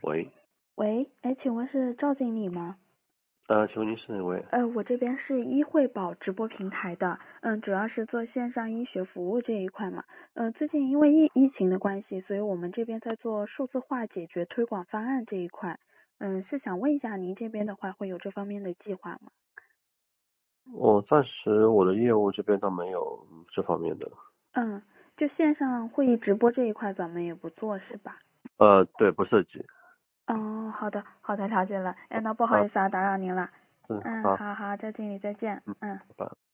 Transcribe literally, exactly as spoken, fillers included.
喂， 喂，哎，请问是赵经理吗？ 呃，请问您是哪位？ 呃，我这边是医惠保直播平台的，嗯，主要是做线上医学服务这一块嘛。呃，最近因为疫疫情的关系，所以我们这边在做数字化解决推广方案这一块。嗯，是想问一下您这边的话会有这方面的计划吗？ 我暂时我的业务这边倒没有嗯这方面的。 嗯，就线上会议直播这一块咱们也不做是吧？ 呃，对，不涉及。 哦，好的，好的，了解了。哎，那不好啊， 意思啊，打扰您了。 嗯， 嗯， 好， 好好，赵经理再见。 嗯， 嗯。 拜拜。